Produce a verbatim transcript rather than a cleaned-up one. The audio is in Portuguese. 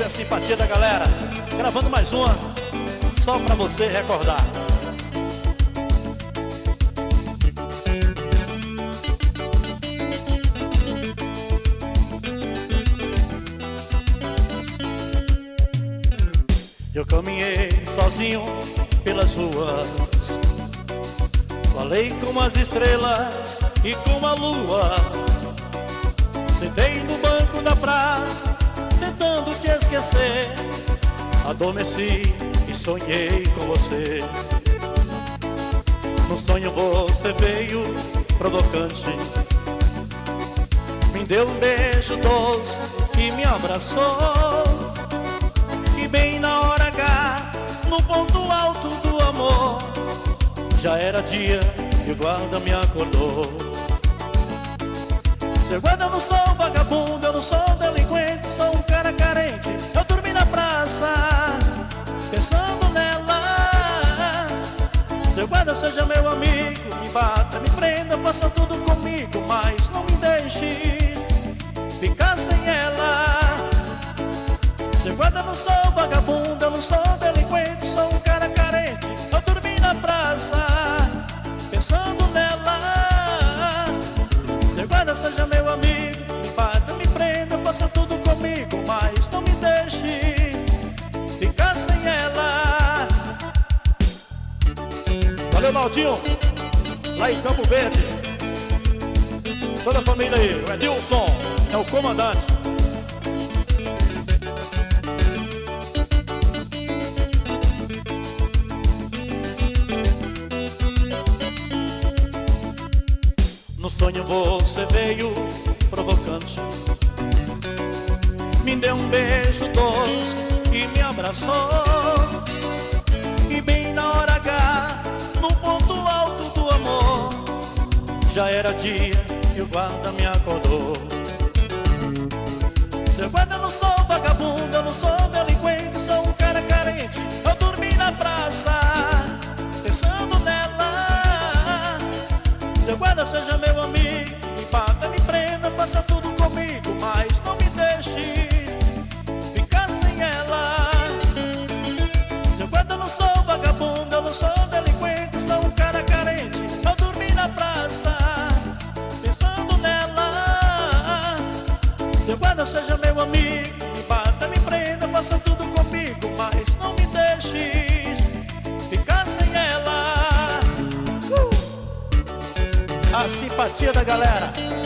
sempre a simpatia da galera. Gravando mais uma, só pra você recordar. Eu caminhei sozinho pelas ruas, falei com as estrelas e com a lua. Sentei no banco da praça, tentando te esquecer. Adormeci e sonhei com você. No sonho você veio provocante, me deu um beijo doce e me abraçou. E bem na hora H, no ponto alto do amor, já era dia e o guarda me acordou. Seu guarda, eu não sou vagabundo, eu não sou delinquente, sou um cara carente. Eu dormi na praça, pensando nela. Seu guarda, seja meu amigo, me bata, me prenda, faça tudo comigo, mas não me deixe ficar sem ela. Seu guarda, eu não sou vagabundo, eu não sou delinquente, sou um cara carente. Eu dormi na praça, pensando nela. Seu guarda, seja meu amigo, me bata, me prenda, faça tudo comigo, mas não me deixe ficar sem ela. Valeu, Naldinho, lá em Campo Verde. Toda a família aí, o Edilson é o comandante. No sonho você veio provocante, me deu um beijo doce e me abraçou. E bem na hora H, no ponto alto do amor, já era dia e o guarda me acordou. Seu guarda, eu não sou vagabundo, eu não sou delinquente, sou um cara carente. Eu dormi na praça, pensando nela. Seu guarda, seja meu amigo, me bata, me prenda, faça tudo comigo, mas não me deixe ficar sem ela. Seu guarda, eu não sou vagabundo, eu não sou delinquente, sou um cara carente. Eu dormi na praça, pensando nela. Seu guarda, seja meu amigo, me bata, me prenda, faça tudo comigo, mas não me deixe ficar sem ela. A simpatia da galera.